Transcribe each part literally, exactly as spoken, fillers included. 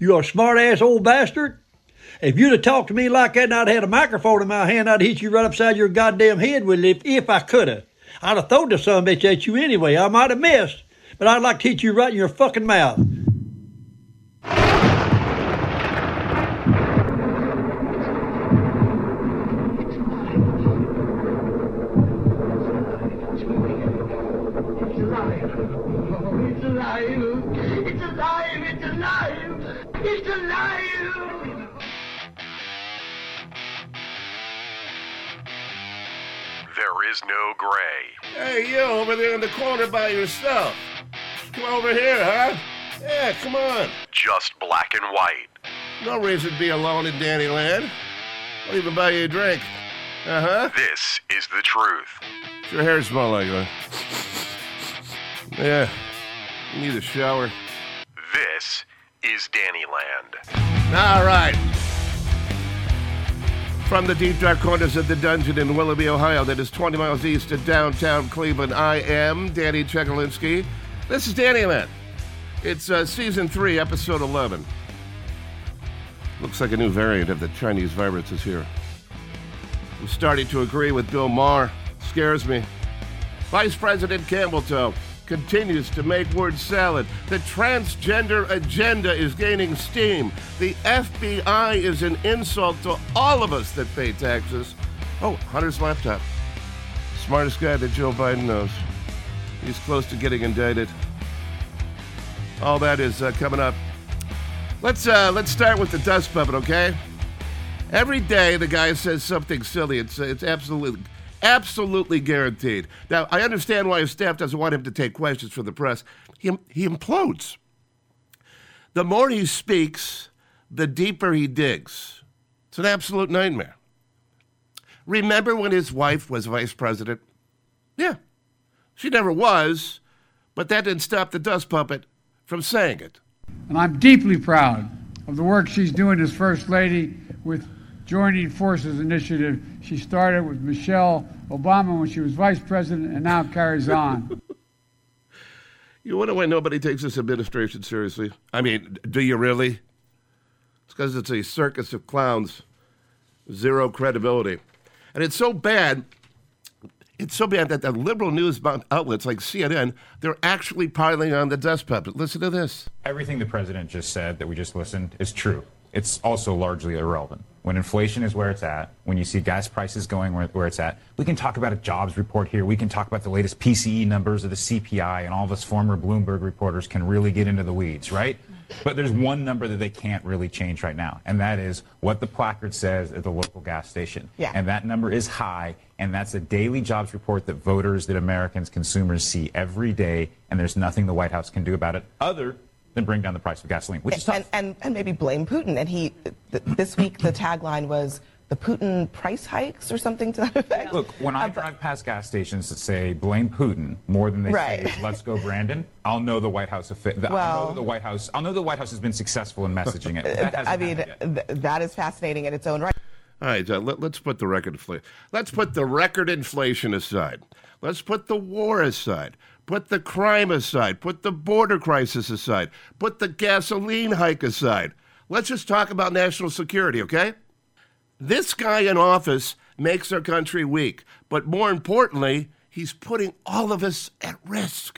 You a smart-ass old bastard. If you'd have talked to me like that and I'd had a microphone in my hand, I'd hit you right upside your goddamn head with it if, if I could have. I'd have thrown the son of a bitch at you anyway. I might have missed, but I'd like to hit you right in your fucking mouth. It's alive! It's alive! It's alive! It's alive! There is no gray. Hey, you over there in the corner by yourself. Come over here, huh? Yeah, come on. Just black and white. No reason to be alone in Dannyland. I'll even buy you a drink. Uh-huh. This is the truth. What's your hair smell like, huh? Yeah. You need a shower. This is Dannyland. All right. From the deep, dark corners of the dungeon in Willoughby, Ohio, that is twenty miles east of downtown Cleveland, I am Danny Chekalinsky. This is Dannyland. It's uh, season three, episode eleven. Looks like a new variant of the Chinese virus is here. I'm starting to agree with Bill Maher. Scares me. Vice President Campbell continues to make word salad. The transgender agenda is gaining steam. The F B I is an insult to all of us that pay taxes. Oh, Hunter's laptop. Smartest guy that Joe Biden knows. He's close to getting indicted. All that is uh, coming up. Let's uh, let's start with the dust puppet, okay? Every day the guy says something silly. It's it's absolutely absolutely guaranteed. Now I understand why his staff doesn't want him to take questions from the press. He he implodes. The more he speaks, the deeper he digs. It's an absolute nightmare. Remember when his wife was vice president? Yeah, she never was, but that didn't stop the dust puppet from saying it. And I'm deeply proud of the work she's doing as First Lady with Joining Forces Initiative. She started with Michelle Obama when she was Vice President and now carries on. You wonder why nobody takes this administration seriously? I mean, do you really? It's because it's a circus of clowns. Zero credibility. And it's so bad, it's so bad that the liberal news outlets like C N N, they're actually piling on the dust puppet. Listen to this. Everything the president just said that we just listened is true. It's also largely irrelevant. When inflation is where it's at, when you see gas prices going where, where it's at, we can talk about a jobs report here. We can talk about the latest P C E numbers of the C P I, and all of us former Bloomberg reporters can really get into the weeds, right? But there's one number that they can't really change right now, and that is what the placard says at the local gas station. Yeah. And that number is high, and that's a daily jobs report that voters, that Americans, consumers see every day, and there's nothing the White House can do about it other than bring down the price of gasoline, which is tough. And, and, and maybe blame Putin. And he, th- this week, the tagline was the Putin price hikes or something to that effect. Look, when I uh, drive past gas stations that say blame Putin more than they Right. say let's go Brandon, I'll know the White House. Affi- the, Well- I'll know the White House. I'll know the White House has been successful in messaging it. That hasn't I mean, happened yet. th- that is fascinating in its own right. All right, uh, let, let's put the record inflation. Let's put the record inflation aside. Let's put the war aside. Put the crime aside. Put the border crisis aside. Put the gasoline hike aside. Let's just talk about national security, okay? This guy in office makes our country weak, but more importantly, he's putting all of us at risk.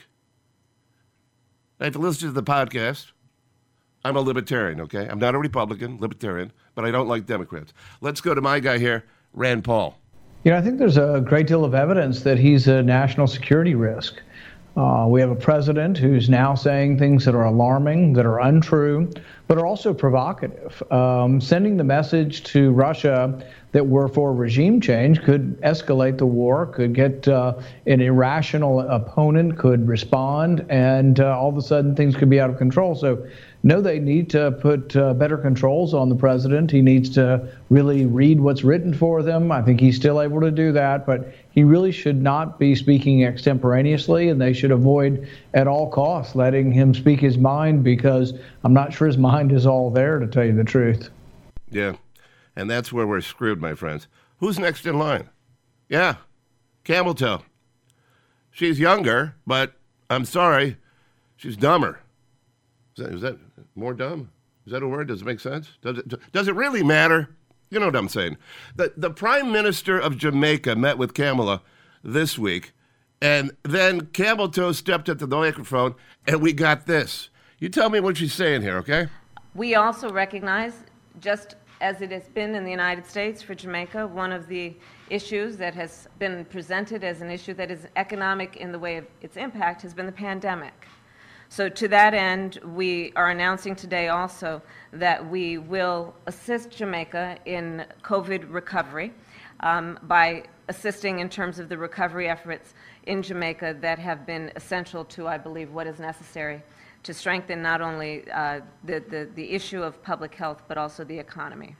Now, if you listen to the podcast, I'm a libertarian, okay? I'm not a Republican, libertarian, but I don't like Democrats. Let's go to my guy here, Rand Paul. You know, I think there's a great deal of evidence that he's a national security risk. Uh, we have a president who's now saying things that are alarming, that are untrue, but are also provocative. Um, sending the message to Russia that we're for regime change could escalate the war, could get uh, an irrational opponent, could respond, and uh, all of a sudden things could be out of control. So, no, they need to put uh, better controls on the president. He needs to really read what's written for them. I think he's still able to do that, but he really should not be speaking extemporaneously, and they should avoid at all costs letting him speak his mind, because I'm not sure his mind is all there, to tell you the truth. Yeah, and that's where we're screwed, my friends. Who's next in line? Yeah, Camel Toe. She's younger, but I'm sorry, she's dumber. Is that, is that more dumb? Is that a word? Does it make sense? Does it, does it really matter? You know what I'm saying. The, the Prime Minister of Jamaica met with Kamala this week, and then Camel Toe stepped up to the microphone, and we got this. You tell me what she's saying here, okay? We also recognize, just as it has been in the United States for Jamaica, one of the issues that has been presented as an issue that is economic in the way of its impact has been the pandemic. So to that end, we are announcing today also that we will assist Jamaica in COVID recovery um, by assisting in terms of the recovery efforts in Jamaica that have been essential to, I believe, what is necessary to strengthen not only uh, the, the, the issue of public health, but also the economy.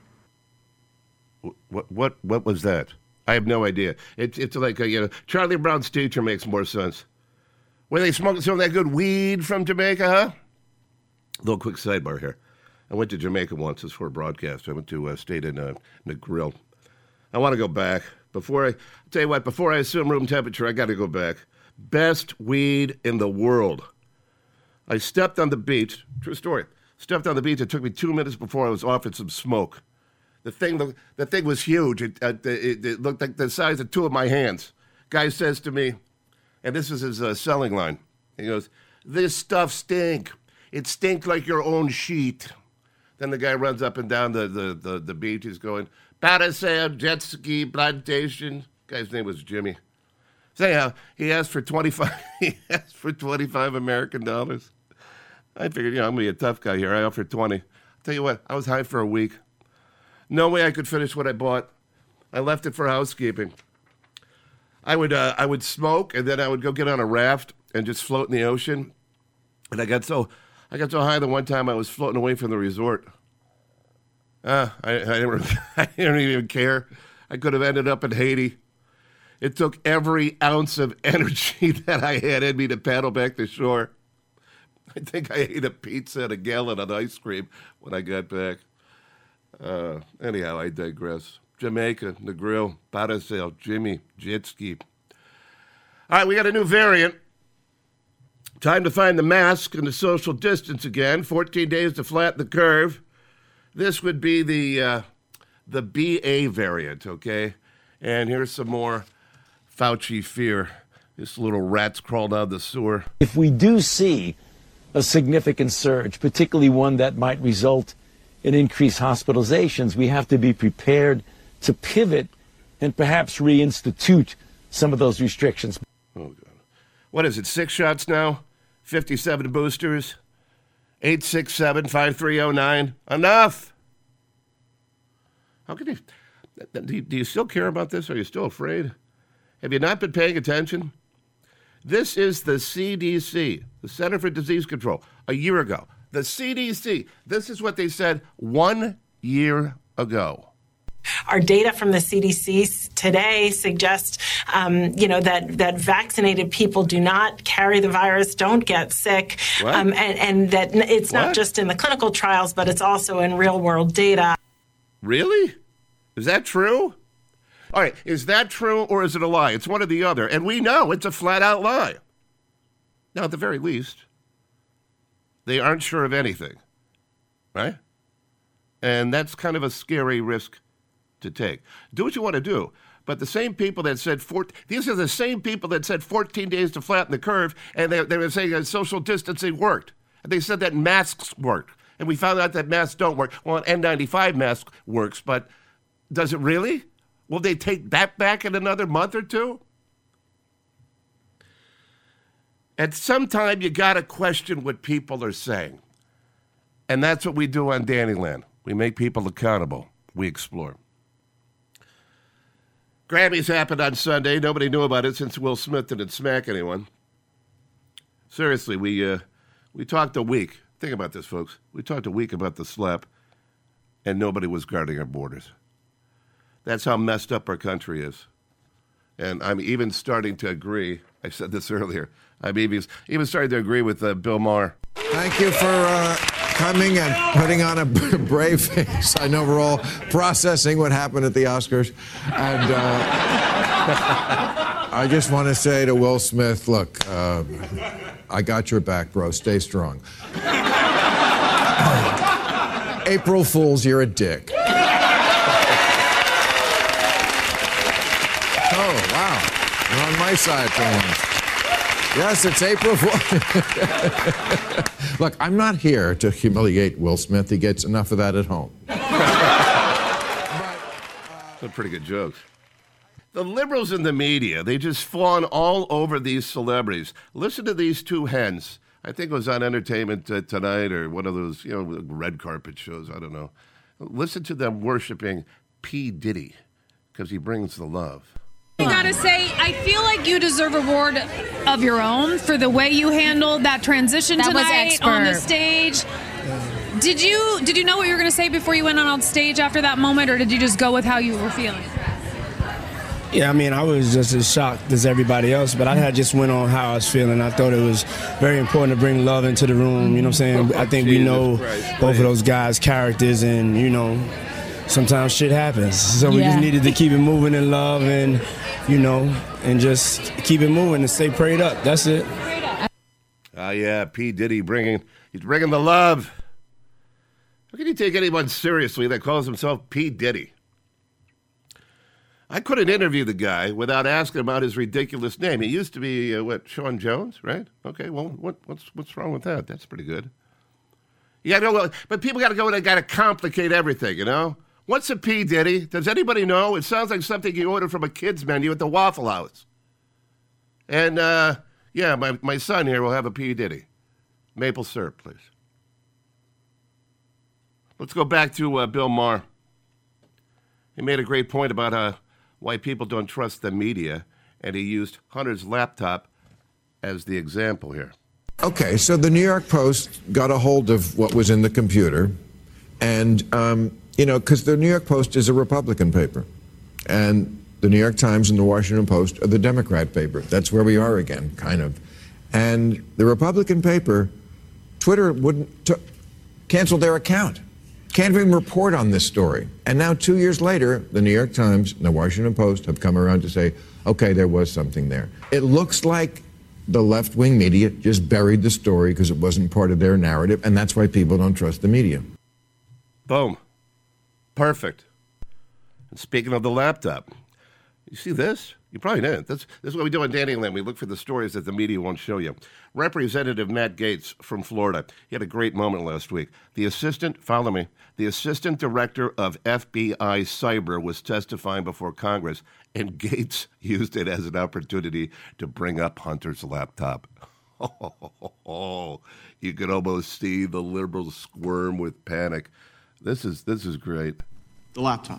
What what what was that? I have no idea. It's it's like a, you know, Charlie Brown's teacher makes more sense. Were they smoking some of that good weed from Jamaica, huh? A little quick sidebar here. I went to Jamaica once. This for a broadcast. I went to uh, stayed in uh, Negril. I want to go back. Before I I'll tell you what, before I assume room temperature, I got to go back. Best weed in the world. I stepped on the beach. True story. Stepped on the beach. It took me two minutes before I was offered some smoke. The thing, the thing was huge. It, uh, it, it looked like the size of two of my hands. Guy says to me, and this is his uh, selling line. He goes, "This stuff stink. It stink like your own sheet." Then the guy runs up and down the, the, the, the beach. He's going, "Parasail, jet ski, plantation." Guy's name was Jimmy. So anyhow, he asked for twenty-five. He asked for twenty-five American dollars. I figured, you know, I'm gonna be a tough guy here. I offered twenty. I'll tell you what, I was high for a week. No way I could finish what I bought. I left it for housekeeping. I would uh, I would smoke, and then I would go get on a raft and just float in the ocean. And I got so I got so high that one time I was floating away from the resort. Uh, I, I, didn't, I didn't even care. I could have ended up in Haiti. It took every ounce of energy that I had in me to paddle back to shore. I think I ate a pizza and a gallon of ice cream when I got back. Uh, anyhow, I digress. Jamaica, Negril, Parasail, Jimmy, jet ski. All right, we got a new variant. Time to find the mask and the social distance again. fourteen days to flatten the curve. This would be the uh, the B A variant, okay? And here's some more Fauci fear. This little rat's crawled out of the sewer. If we do see a significant surge, particularly one that might result in increased hospitalizations, we have to be prepared to pivot and perhaps reinstitute some of those restrictions. Oh, God. What is it, six shots now? fifty-seven boosters? eight six seven, five three zero nine. Enough! How can you... Do you, do you still care about this? Are you still afraid? Have you not been paying attention? This is the C D C, the Center for Disease Control, a year ago. The C D C, this is what they said one year ago. Our data from the C D C today suggests, um, you know, that, that vaccinated people do not carry the virus, don't get sick, um, and, and that it's what? Not just in the clinical trials, but it's also in real-world data. Really? Is that true? All right, is that true or is it a lie? It's one or the other, and we know it's a flat-out lie. Now, at the very least, they aren't sure of anything, right? And that's kind of a scary risk to take. Do what you want to do. But the same people that said, four, these are the same people that said fourteen days to flatten the curve, and they, they were saying that social distancing worked. And they said that masks worked. And we found out that masks don't work. Well, an N ninety-five mask works, but does it really? Will they take that back in another month or two? At some time, you got to question what people are saying. And that's what we do on Dannyland. We make people accountable. We explore. Grammys happened on Sunday. Nobody knew about it since Will Smith didn't smack anyone. Seriously, we uh, we talked a week. Think about this, folks. We talked a week about the slap, and nobody was guarding our borders. That's how messed up our country is. And I'm even starting to agree. I said this earlier. I'm even, even starting to agree with uh, Bill Maher. Thank you for uh, coming and putting on a brave face. I know we're all processing what happened at the Oscars. And uh, I just want to say to Will Smith, look, uh, I got your back, bro. Stay strong. April Fools, you're a dick. Oh, wow. You're on my side for once. Yes, it's April Fool. Look, I'm not here to humiliate Will Smith. He gets enough of that at home. Some pretty good jokes. The liberals in the media, they just fawn all over these celebrities. Listen to these two hens. I think it was on Entertainment uh, Tonight or one of those, you know, red carpet shows. I don't know. Listen to them worshiping P. Diddy because he brings the love. I gotta say, I feel like you deserve a award of your own for the way you handled that transition That was tonight expert. on the stage. Did you did you know what you were gonna say before you went on stage after that moment, or did you just go with how you were feeling? Yeah, I mean, I was just as shocked as everybody else, but I had just went on how I was feeling. I thought it was very important to bring love into the room. You know what I'm saying? I think we know both of those guys' characters, and, you know, sometimes shit happens. So we Yeah. just needed to keep it moving in love and, you know, and just keep it moving and stay prayed up. That's it. Oh, yeah, P. Diddy bringing, he's bringing the love. How can you take anyone seriously that calls himself P. Diddy? I couldn't interview the guy without asking about his ridiculous name. He used to be, uh, what, Sean Jones, right? Okay, well, what, what's what's wrong with that? That's pretty good. You gotta go, but people got to go and they got to complicate everything, you know? What's a P. Diddy? Does anybody know? It sounds like something you ordered from a kid's menu at the Waffle House. And, uh, yeah, my, my son here will have a P. Diddy. Maple syrup, please. Let's go back to uh, Bill Maher. He made a great point about uh, why people don't trust the media, and he used Hunter's laptop as the example here. Okay, so the New York Post got a hold of what was in the computer, and, um, you know, because the New York Post is a Republican paper, and the New York Times and the Washington Post are the Democrat paper. That's where we are again, kind of. And the Republican paper, Twitter wouldn't, t- canceled their account. Can't even report on this story. And now, two years later, the New York Times and the Washington Post have come around to say, okay, there was something there. It looks like the left-wing media just buried the story because it wasn't part of their narrative, and that's why people don't trust the media. Boom. Perfect. And speaking of the laptop, you see this? You probably didn't. This, this is what we do on Danny Land. We look for the stories that the media won't show you. Representative Matt Gaetz from Florida. He had a great moment last week. The assistant, follow me, the assistant director of F B I Cyber was testifying before Congress, and Gaetz used it as an opportunity to bring up Hunter's laptop. Oh, you could almost see the liberals squirm with panic. This is this is great. The laptop.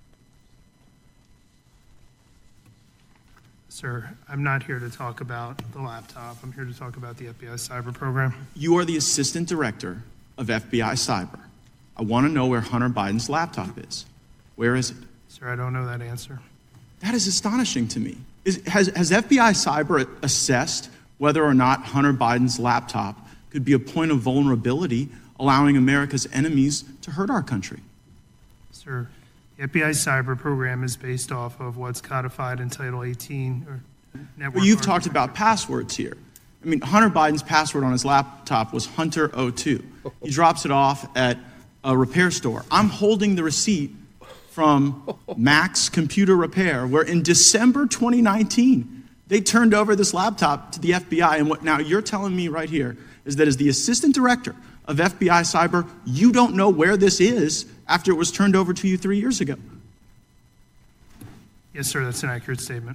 Sir, I'm not here to talk about the laptop. I'm here to talk about the F B I cyber program. You are the assistant director of F B I Cyber. I want to know where Hunter Biden's laptop is. Where is it? Sir, I don't know that answer. That is astonishing to me. Is, has, has F B I Cyber assessed whether or not Hunter Biden's laptop could be a point of vulnerability, allowing America's enemies to hurt our country? Sir, the F B I cyber program is based off of what's codified in Title eighteen. Or network But you've talked about passwords here. I mean, Hunter Biden's password on his laptop was Hunter oh two. He drops it off at a repair store. I'm holding the receipt from Max Computer Repair, where in December twenty nineteen, they turned over this laptop to the F B I. And what now you're telling me right here is that as the assistant director of F B I Cyber, you don't know where this is after it was turned over to you three years ago. Yes, sir, that's an accurate statement.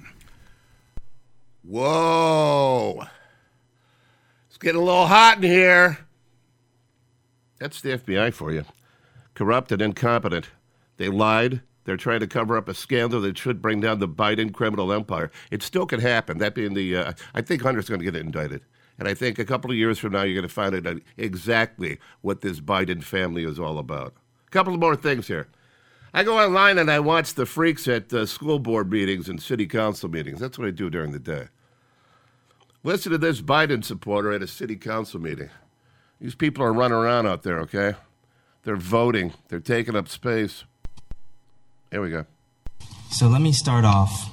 Whoa. It's getting a little hot in here. That's the F B I for you. Corrupt and incompetent. They lied. They're trying to cover up a scandal that should bring down the Biden criminal empire. It still could happen. That being the, uh, I think Hunter's going to get indicted. And I think a couple of years from now, you're going to find out exactly what this Biden family is all about. A couple of more things here. I go online and I watch the freaks at uh, school board meetings and city council meetings. That's what I do during the day. Listen to this Biden supporter at a city council meeting. These people are running around out there, okay? They're voting. They're taking up space. Here we go. So let me start off.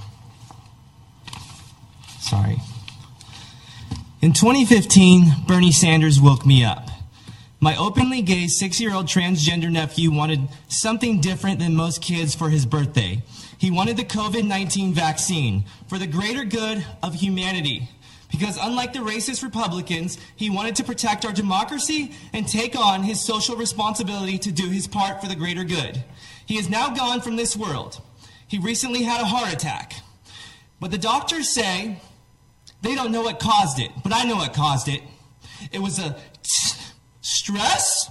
Sorry. In twenty fifteen, Bernie Sanders woke me up. My openly gay six-year-old transgender nephew wanted something different than most kids for his birthday. He wanted the COVID nineteen vaccine for the greater good of humanity. Because unlike the racist Republicans, he wanted to protect our democracy and take on his social responsibility to do his part for the greater good. He is now gone from this world. He recently had a heart attack. But the doctors say they don't know what caused it, but I know what caused it. It was a stress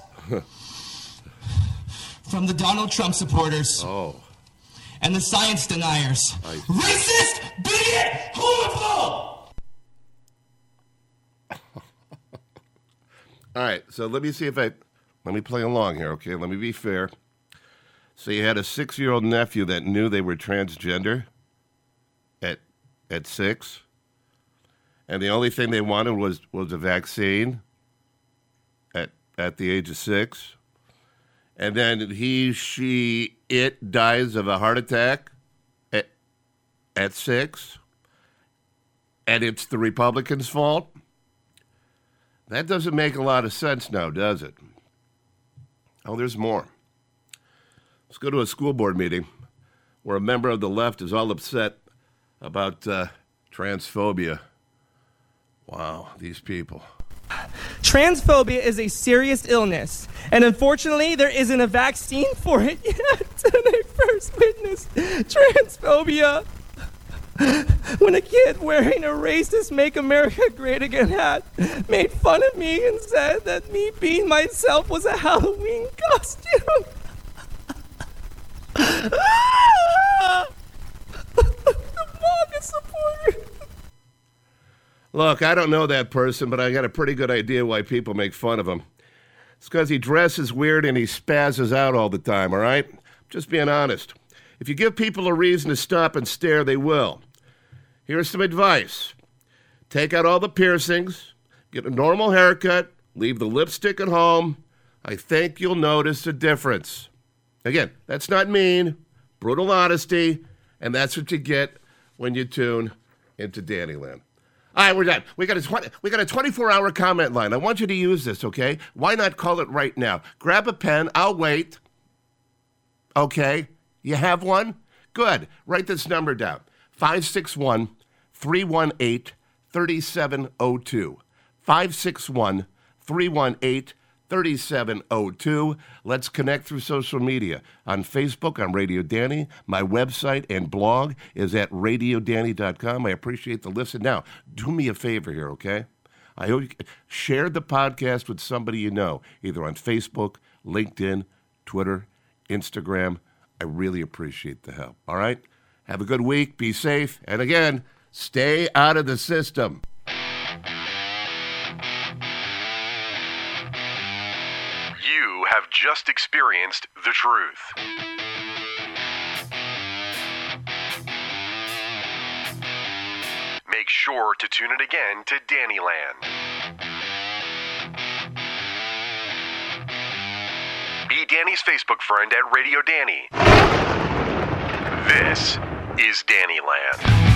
from the Donald Trump supporters. Oh. And the science deniers. I... Racist, bigot, homophobe! All right, so let me see if I, let me play along here, okay? Let me be fair. So you had a six-year-old nephew that knew they were transgender at at six, and the only thing they wanted was, was a vaccine at at the age of six, and then he, she, it dies of a heart attack at, at six, and it's the Republicans' fault? That doesn't make a lot of sense now, does it? Oh, there's more. Let's go to a school board meeting where a member of the left is all upset about uh, transphobia. Wow, these people. Transphobia is a serious illness, and unfortunately, there isn't a vaccine for it yet. And I first witnessed transphobia when a kid wearing a racist Make America Great Again hat made fun of me and said that me being myself was a Halloween costume. The MAGA supporter. Look, I don't know that person, but I got a pretty good idea why people make fun of him. It's because he dresses weird and he spazzes out all the time, all right? Just being honest. If you give people a reason to stop and stare, they will. Here's some advice. Take out all the piercings, get a normal haircut, leave the lipstick at home. I think you'll notice a difference. Again, that's not mean, brutal honesty, and that's what you get when you tune into Dannyland. All right, we're done. We got a twenty, we got a twenty-four hour comment line. I want you to use this, okay? Why not call it right now? Grab a pen. I'll wait. Okay? You have one? Good. Write this number down. five six one, three one eight, three seven zero two. five six one, three one eight, three seven zero two. Let's connect through social media. On Facebook, I'm Radio Danny. My website and blog is at radio danny dot com. I appreciate the listen. Now, do me a favor here, okay? I hope you share the podcast with somebody you know, either on Facebook, LinkedIn, Twitter, Instagram. I really appreciate the help. All right? Have a good week. Be safe. And again, stay out of the system. You have just experienced the truth. Make sure to tune in again to Dannyland. Be Danny's Facebook friend at Radio Danny. This is Dannyland.